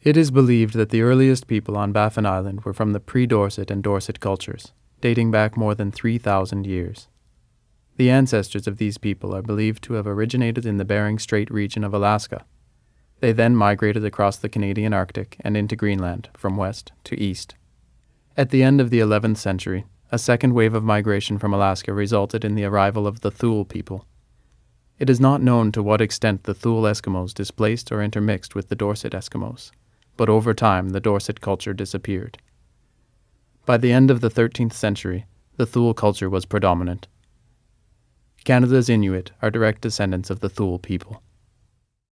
It is believed that the earliest people on Baffin Island were from the pre-Dorset and Dorset cultures, dating back more than 3,000 years. The ancestors of these people are believed to have originated in the Bering Strait region of Alaska. They then migrated across the Canadian Arctic and into Greenland from west to east. At the end of the 11th century, a second wave of migration from Alaska resulted in the arrival of the Thule people. It is not known to what extent the Thule Eskimos displaced or intermixed with the Dorset Eskimos, but over time the Dorset culture disappeared. By the end of the 13th century, the Thule culture was predominant. Canada's Inuit are direct descendants of the Thule people.